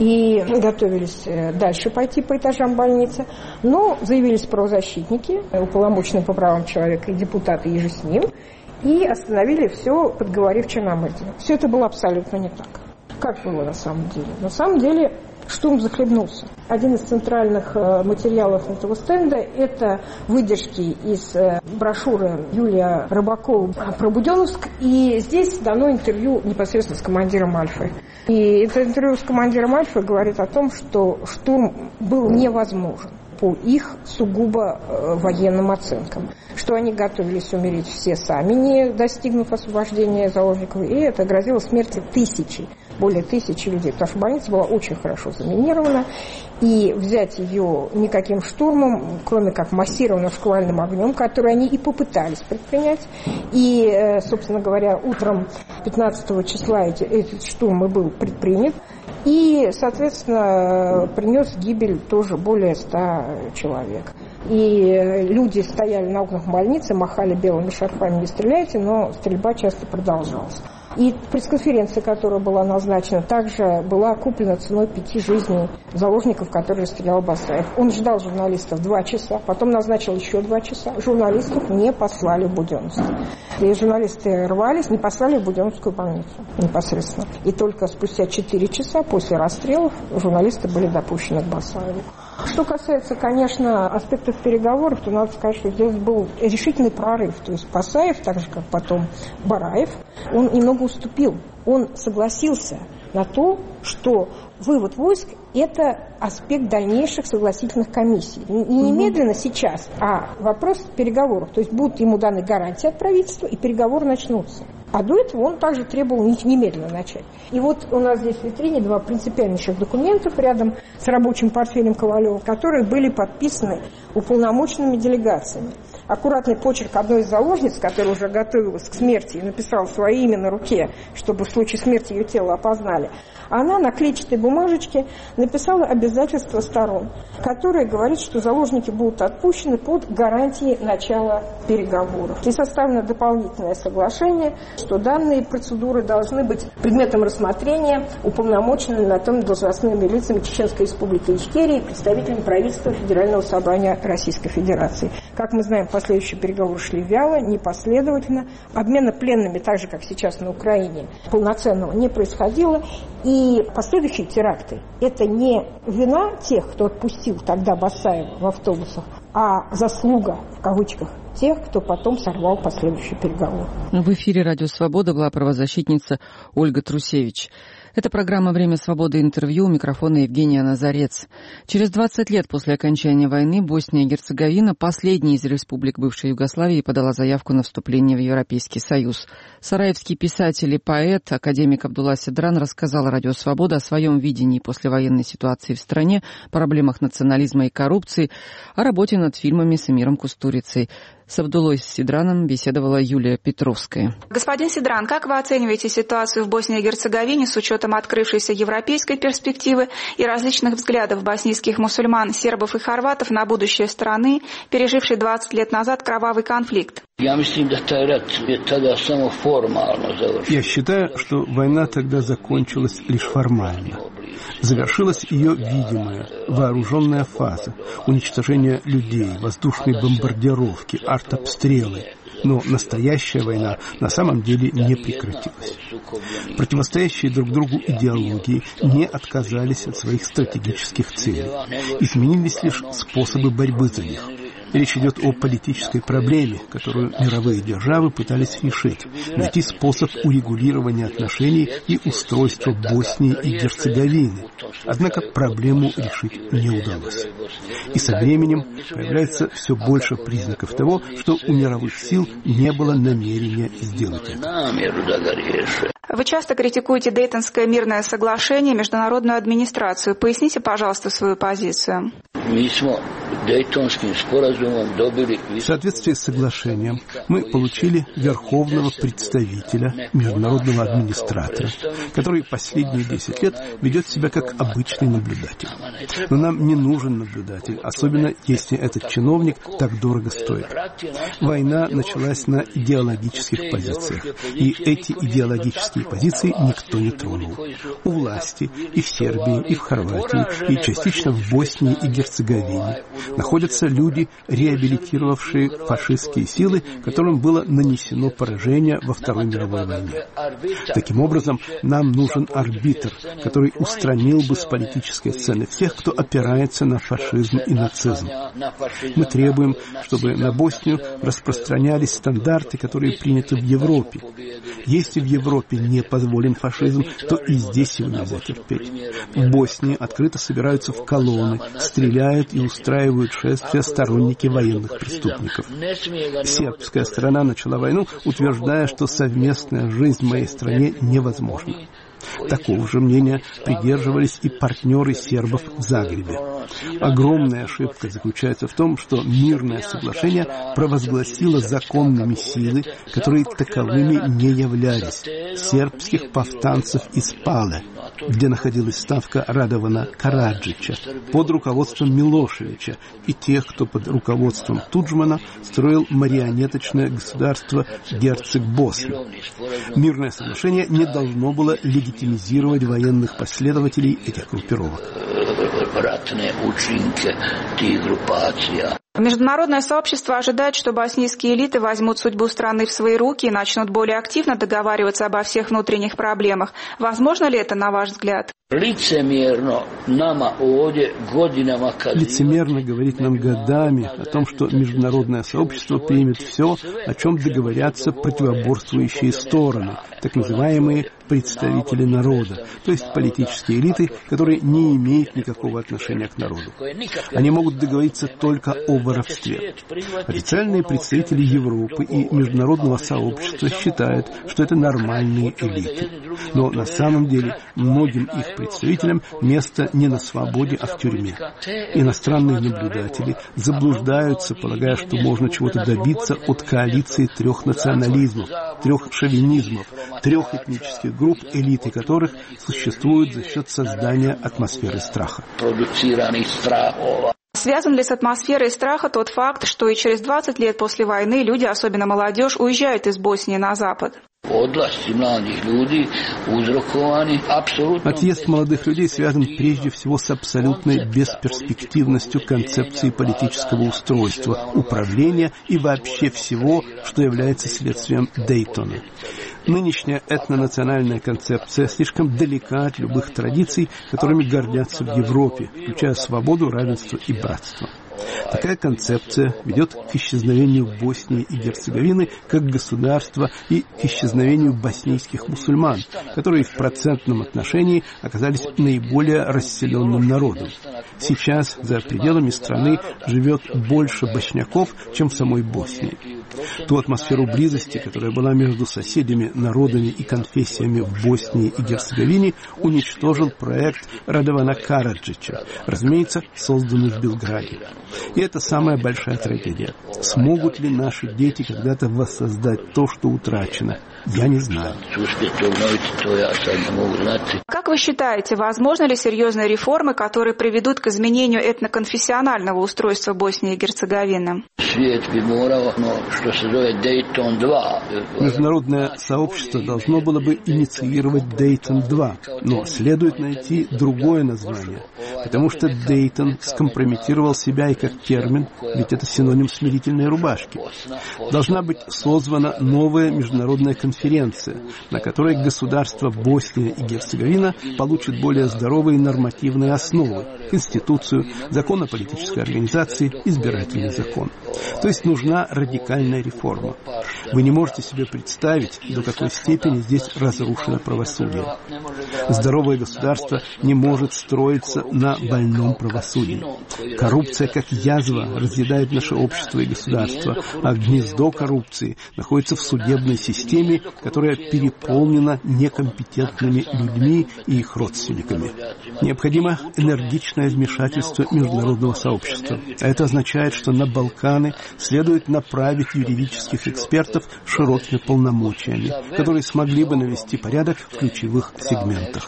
и готовились дальше пойти по этажам больницы, но заявились правозащитники, уполномоченные по правам человека и депутаты и же с ним, и остановили все, подговорив Черномырдина. Все это было абсолютно не так. Как было на самом деле? На самом деле штурм захлебнулся. Один из центральных материалов этого стенда – это выдержки из брошюры Юлия Рыбакова про Буденновск. И здесь дано интервью непосредственно с командиром Альфы. И это интервью с командиром Альфы говорит о том, что штурм был невозможен по их сугубо военным оценкам, что они готовились умереть все сами, не достигнув освобождения заложников, и это грозило смерти более тысячи людей, потому что больница была очень хорошо заминирована, и взять ее никаким штурмом, кроме как массированным шквальным огнем, который они и попытались предпринять, и, собственно говоря, утром 15 числа этот штурм и был предпринят, и, соответственно, принес гибель тоже более 100 человек. И люди стояли на окнах больницы, махали белыми шарфами, не стреляйте, но стрельба часто продолжалась. И пресс-конференция, которая была назначена, также была куплена ценой 5 жизней заложников, которые стрелял Басаев. Он ждал журналистов 2 часа, потом назначил еще 2 часа. Журналистов не послали в Буденновск. И журналисты рвались, не послали в Буденновскую больницу непосредственно. И только спустя 4 часа после расстрелов журналисты были допущены к Басаеву. Что касается, конечно, аспектов переговоров, то надо сказать, что здесь был решительный прорыв. То есть Басаев, так же как потом Бараев, он немного уступил. Он согласился на то, что вывод войск – это аспект дальнейших согласительных комиссий. Не немедленно сейчас, а вопрос переговоров. То есть будут ему даны гарантии от правительства, и переговоры начнутся. А до этого он также требовал немедленно начать. И вот у нас здесь в витрине 2 принципиальнейших документов рядом с рабочим портфелем Ковалева, которые были подписаны уполномоченными делегациями. Аккуратный почерк одной из заложниц, которая уже готовилась к смерти и написала свое имя на руке, чтобы в случае смерти ее тело опознали, она на клетчатой бумажечке написала обязательства сторон, которое говорит, что заложники будут отпущены под гарантией начала переговоров. И составлено дополнительное соглашение, что данные процедуры должны быть предметом рассмотрения уполномоченными на том должностными лицами Чеченской Республики Ичкерии и представителями правительства Федерального собрания Российской Федерации. Как мы знаем, последующие переговоры шли вяло, непоследовательно. Обмена пленными, так же, как сейчас на Украине, полноценного не происходило. И последующие теракты – это не вина тех, кто отпустил тогда Басаева в автобусах, а заслуга, в кавычках, тех, кто потом сорвал последующие переговоры. В эфире «Радио Свобода» была правозащитница Ольга Трусевич. Это программа «Время свободы. Интервью». У микрофона Евгения Назарец. Через 20 лет после окончания войны Босния и Герцеговина, последняя из республик бывшей Югославии, подала заявку на вступление в Европейский Союз. Сараевский писатель и поэт, академик Абдулла Сидран рассказал «Радио Свобода» о своем видении послевоенной ситуации в стране, проблемах национализма и коррупции, о работе над фильмами с Эмиром Кустурицей. С Абдуллой Сидраном беседовала Юлия Петровская. Господин Сидран, как вы оцениваете ситуацию в Боснии и Герцеговине с учетом открывшейся европейской перспективы и различных взглядов боснийских мусульман, сербов и хорватов на будущее страны, пережившей 20 лет назад кровавый конфликт? Я считаю, что война тогда закончилась лишь формально. Завершилась ее видимая вооруженная фаза, уничтожение людей, воздушные бомбардировки, артобстрелы. Но настоящая война на самом деле не прекратилась. Противостоящие друг другу идеологии не отказались от своих стратегических целей. Изменились лишь способы борьбы за них. Речь идет о политической проблеме, которую мировые державы пытались решить, найти способ урегулирования отношений и устройства Боснии и Герцеговины. Однако проблему решить не удалось. И со временем появляется все больше признаков того, что у мировых сил не было намерения сделать это. Вы часто критикуете Дейтонское мирное соглашение, международную администрацию. Поясните, пожалуйста, свою позицию. В соответствии с соглашением мы получили верховного представителя, международного администратора, который последние 10 лет ведет себя как обычный наблюдатель. Но нам не нужен наблюдатель, особенно если этот чиновник так дорого стоит. Война началась на идеологических позициях, и эти идеологические позиции никто не тронул. У власти и в Сербии, и в Хорватии, и частично в Боснии и Герцеговине находятся люди, реабилитировавшие фашистские силы, которым было нанесено поражение во Второй мировой войне. Таким образом, нам нужен арбитр, который устранил бы с политической сцены всех, кто опирается на фашизм и нацизм. Мы требуем, чтобы на Боснию распространялись стандарты, которые приняты в Европе. Если в Европе не позволен фашизм, то и здесь его нельзя терпеть. В Боснии открыто собираются в колонны, стреляют и устраивают шествия сторонники военных преступников. Сербская сторона начала войну, утверждая, что совместная жизнь в моей стране невозможна. Такого же мнения придерживались и партнеры сербов в Загребе. Огромная ошибка заключается в том, что мирное соглашение провозгласило законными силы, которые таковыми не являлись, сербских повстанцев из Пале, где находилась ставка Радована Караджича, под руководством Милошевича, и тех, кто под руководством Туджмана строил марионеточное государство Герцег Босны. Мирное соглашение не должно было легитимизировать военных последователей этих группировок. Международное сообщество ожидает, что боснийские элиты возьмут судьбу страны в свои руки и начнут более активно договариваться обо всех внутренних проблемах. Возможно ли это, на ваш взгляд? Лицемерно говорить нам годами о том, что международное сообщество примет все, о чем договорятся противоборствующие стороны, так называемые представители народа, то есть политические элиты, которые не имеют никакого отношения к народу. Они могут договориться только о воровстве. Официальные представители Европы и международного сообщества считают, что это нормальные элиты. Но на самом деле многим их представителям место не на свободе, а в тюрьме. Иностранные наблюдатели заблуждаются, полагая, что можно чего-то добиться от коалиции трех национализмов, трех шовинизмов, трех этнических групп, элиты которых существуют за счет создания атмосферы страха. Связан ли с атмосферой страха тот факт, что и через 20 лет после войны люди, особенно молодежь, уезжают из Боснии на Запад? Отъезд молодых людей связан прежде всего с абсолютной бесперспективностью концепции политического устройства, управления и вообще всего, что является следствием Дейтона. Нынешняя этнонациональная концепция слишком далека от любых традиций, которыми гордятся в Европе, включая свободу, равенство и братство. Такая концепция ведет к исчезновению Боснии и Герцеговины как государства и к исчезновению боснийских мусульман, которые в процентном отношении оказались наиболее расселенным народом. Сейчас за пределами страны живет больше босняков, чем в самой Боснии. Ту атмосферу близости, которая была между соседями, народами и конфессиями в Боснии и Герцеговине, уничтожил проект Радована Караджича, разумеется, созданный в Белграде. И это самая большая трагедия. Смогут ли наши дети когда-то воссоздать то, что утрачено? Я не знаю. Как вы считаете, возможны ли серьезные реформы, которые приведут к изменению этноконфессионального устройства Боснии и Герцеговины? Международное сообщество должно было бы инициировать Дейтон-2, но следует найти другое название, потому что Дейтон скомпрометировал себя и как термин, ведь это синоним смирительной рубашки. Должна быть созвана новая международная конференция, на которой государство Босния и Герцеговина получит более здоровые нормативные основы, конституцию, закон о политической организации, избирательный закон. То есть нужна радикальная реформа. Вы не можете себе представить, до какой степени здесь разрушено правосудие. Здоровое государство не может строиться на больном правосудии. Коррупция, как язва, разъедает наше общество и государство, а гнездо коррупции находится в судебной системе, которая переполнена некомпетентными людьми и их родственниками. Необходимо энергичное вмешательство международного сообщества. А это означает, что на Балканы следует направить юридических экспертов с широкими полномочиями, которые смогли бы навести порядок в ключевых сегментах.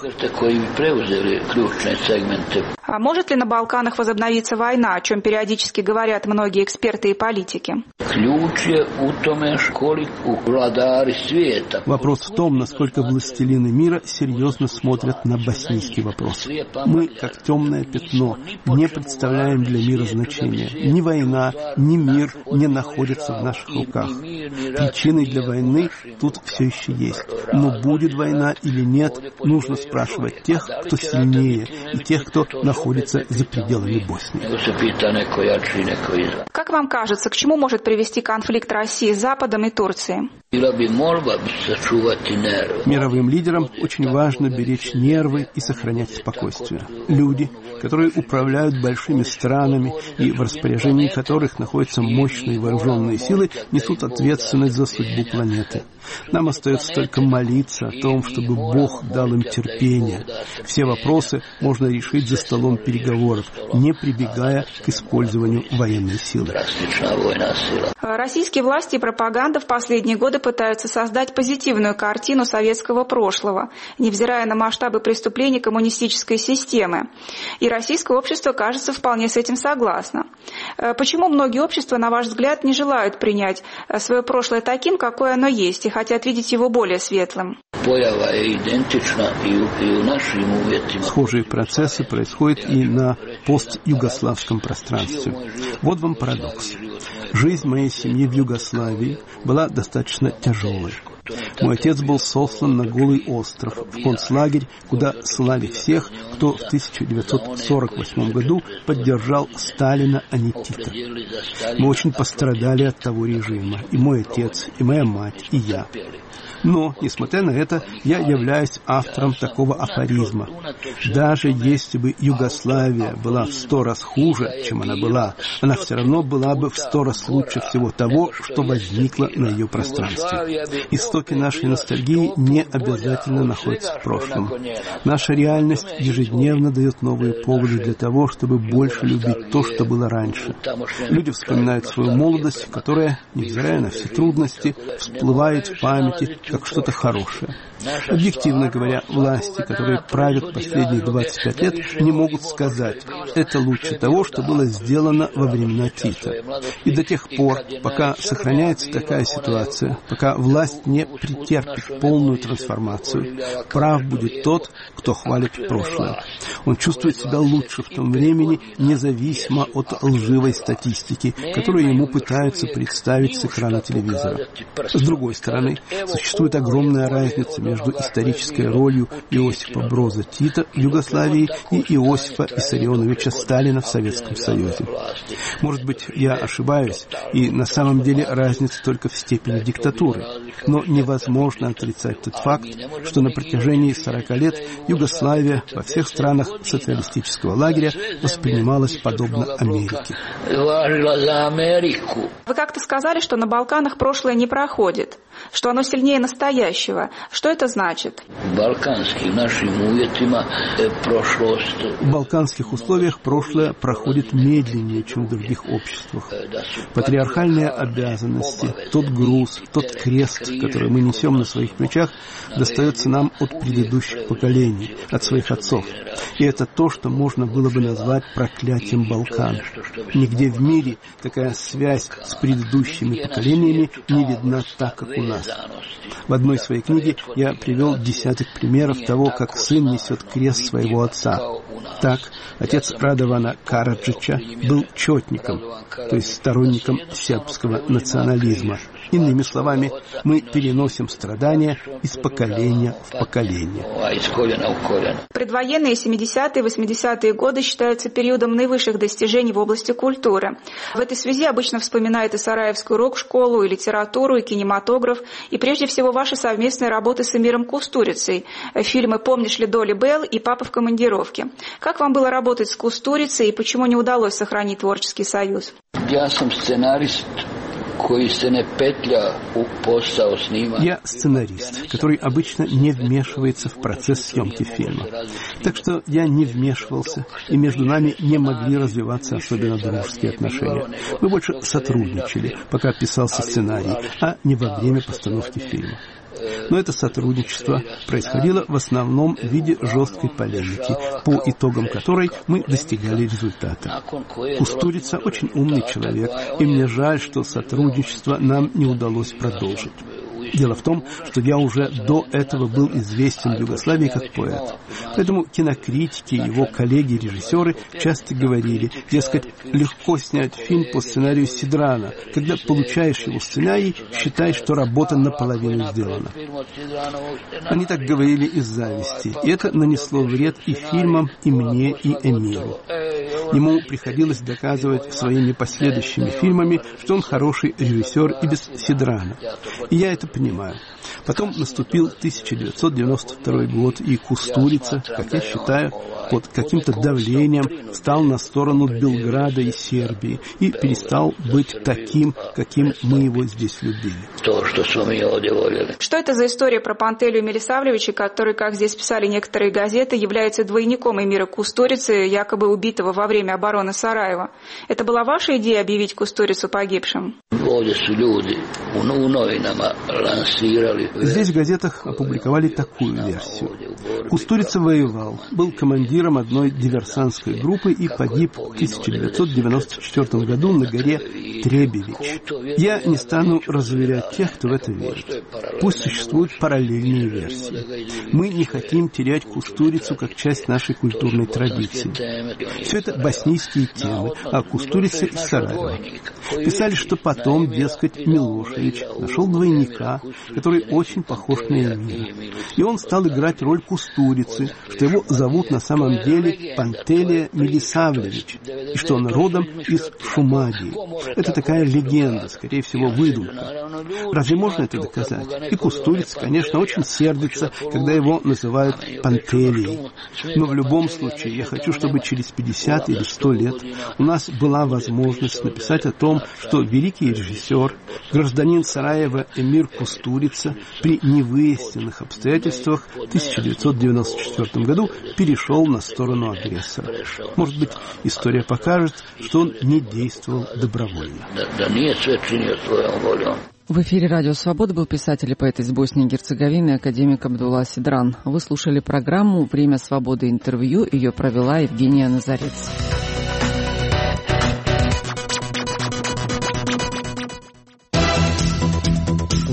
А может ли на Балканах возобновиться война, о чем периодически говорят многие эксперты и политики? Вопрос в том, насколько властелины мира серьезно смотрят на боснийский вопрос. Мы, как темное пятно, не представляем для мира значения. Ни война, ни мир не находятся в наших руках. Причиной для войны тут все еще есть. Но будет война или нет, нужно спрашивать тех, кто сильнее, и тех, кто находится за пределами Боснии. Как вам кажется, к чему может привести конфликт России с Западом и Турцией? Мировым лидерам очень важно беречь нервы и сохранять спокойствие. Люди, которые управляют большими странами и в распоряжении которых находятся мощные вооруженные силы, несут ответственность за судьбу планеты. Нам остается только молиться о том, чтобы Бог дал им терпение. Все вопросы можно решить за столом переговоров, не прибегая к использованию военной силы. Российские власти и пропаганда в последние годы пытаются создать позитивную картину советского прошлого, невзирая на масштабы преступлений коммунистической системы. И российское общество, кажется, вполне с этим согласно. Почему многие общества, на ваш взгляд, не желают принять свое прошлое таким, какое оно есть, и хотят видеть его более светлым? Схожие процессы происходят и на постюгославском пространстве. Вот вам парадокс. Жизнь моей семьи в Югославии была достаточно тяжелой. Мой отец был сослан на Голый остров, в концлагерь, куда ссылали всех, кто в 1948 году поддержал Сталина, а не Тита. Мы очень пострадали от того режима, и мой отец, и моя мать, и я. Но, несмотря на это, я являюсь автором такого афоризма. Даже если бы Югославия была в 100 раз хуже, чем она была, она все равно была бы в 100 раз лучше всего того, что возникло на ее пространстве. Истоки нашей ностальгии не обязательно находятся в прошлом. Наша реальность ежедневно дает новые поводы для того, чтобы больше любить то, что было раньше. Люди вспоминают свою молодость, которая, невзирая на все трудности, всплывает в памяти как что-то хорошее. Объективно говоря, власти, которые правят последние 25 лет, не могут сказать, это лучше того, что было сделано во времена Тита. И до тех пор, пока сохраняется такая ситуация, пока власть не не претерпит полную трансформацию. Прав будет тот, кто хвалит прошлое. Он чувствует себя лучше в том времени, независимо от лживой статистики, которую ему пытаются представить с экрана телевизора. С другой стороны, существует огромная разница между исторической ролью Иосифа Броза Тита в Югославии и Иосифа Виссарионовича Сталина в Советском Союзе. Может быть, я ошибаюсь, и на самом деле разница только в степени диктатуры. Но невозможно отрицать тот факт, что на протяжении 40 лет Югославия во всех странах социалистического лагеря воспринималась подобно Америке. Вы как-то сказали, что на Балканах прошлое не проходит, что оно сильнее настоящего. Что это значит? В балканских условиях прошлое проходит медленнее, чем в других обществах. Патриархальные обязанности, тот груз, тот крест, который мы несем на своих плечах, достается нам от предыдущих поколений, от своих отцов. И это то, что можно было бы назвать проклятием Балкан. Нигде в мире такая связь с предыдущими поколениями не видна так, как у нас. В одной своей книге я привел десяток примеров того, как сын несет крест своего отца. Так, отец Радована Караджича был четником, то есть сторонником сербского национализма. Иными словами, мы переносим страдания из поколения в поколение. Предвоенные 70-е и 80-е годы считаются периодом наивысших достижений в области культуры. В этой связи обычно вспоминают и Сараевскую рок-школу, и литературу, и кинематограф, и прежде всего ваши совместные работы с Эмиром Кустурицей, фильмы «Помнишь ли Долли Белл» и «Папа в командировке». Как вам было работать с Кустурицей и почему не удалось сохранить творческий союз? Я сценарист, который обычно не вмешивается в процесс съемки фильма. Так что я не вмешивался, и между нами не могли развиваться особенно дружеские отношения. Мы больше сотрудничали, пока писался сценарий, а не во время постановки фильма. Но это сотрудничество происходило в основном в виде жесткой полемики, по итогам которой мы достигали результата. Кустурица очень умный человек, и мне жаль, что сотрудничество нам не удалось продолжить. Дело в том, что я уже до этого был известен в Югославии как поэт. Поэтому кинокритики и его коллеги-режиссеры часто говорили, дескать, легко снять фильм по сценарию Сидрана. Когда получаешь его сценарий, считай, что работа наполовину сделана. Они так говорили из зависти, и это нанесло вред и фильмам, и мне, и Эмиру. Ему приходилось доказывать своими последующими фильмами, что он хороший режиссер и без Сидрана. И я это понимаю. Потом наступил 1992 год, и Кустурица, как я считаю, под каким-то давлением стал на сторону Белграда и Сербии и перестал быть таким, каким мы его здесь любили. Что это за история про Пантелею Милисавлевича, который, как здесь писали некоторые газеты, является двойником Эмира Кустурицы, якобы убитого во время обороны Сараева? Это была ваша идея объявить Кустурицу погибшим? Здесь в газетах опубликовали такую версию. Кустурица воевал, был командиром одной диверсантской группы и погиб в 1994 году на горе Требевич. Я не стану разуверять тех, кто в это верит. Пусть существуют параллельные версии. Мы не хотим терять Кустурицу как часть нашей культурной традиции. Все это боснийские темы, а Кустурица из Сараева. Писали, что потом, дескать, Милошевич нашел двойника, который очень похож на Эмира. И он стал играть роль Кустурицы, что его зовут на самом деле Пантелея Милисавлевич, и что он родом из Шумадии. Это такая легенда, скорее всего, выдумка. Разве можно это доказать? И Кустурица, конечно, очень сердится, когда его называют Пантелеей. Но в любом случае, я хочу, чтобы через 50 или 100 лет у нас была возможность написать о том, что великий режиссер, гражданин Сараева Эмир Кустурица при невыясненных обстоятельствах в 1994 году перешел на сторону агрессора. Может быть, история покажет, что он не действовал добровольно. В эфире «Радио Свобода» был писатель и поэт из Боснии и Герцеговины академик Абдулла Сидран. Вы слушали программу «Время свободы. Интервью». Ее провела Евгения Назарец.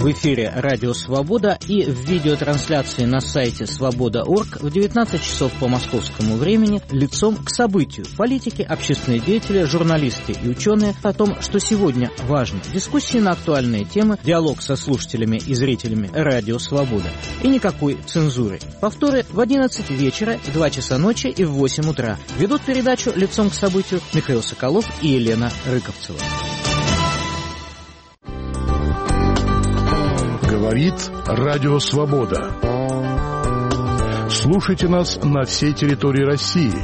В эфире «Радио Свобода» и в видеотрансляции на сайте свобода.орг в 19 часов по московскому времени лицом к событию. Политики, общественные деятели, журналисты и ученые о том, что сегодня важно. Дискуссии на актуальные темы, диалог со слушателями и зрителями «Радио Свобода». И никакой цензуры. Повторы в 11 вечера, в 2 часа ночи и в 8 утра. Ведут передачу лицом к событию Михаил Соколов и Елена Рыковцева. Говорит Радио Свобода. Слушайте нас на всей территории России.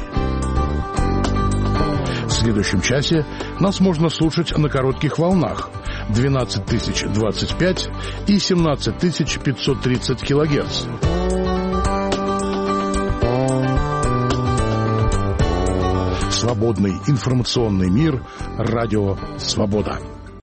В следующем часе нас можно слушать на коротких волнах 12025 и 17530 килогерц. Свободный информационный мир. Радио Свобода.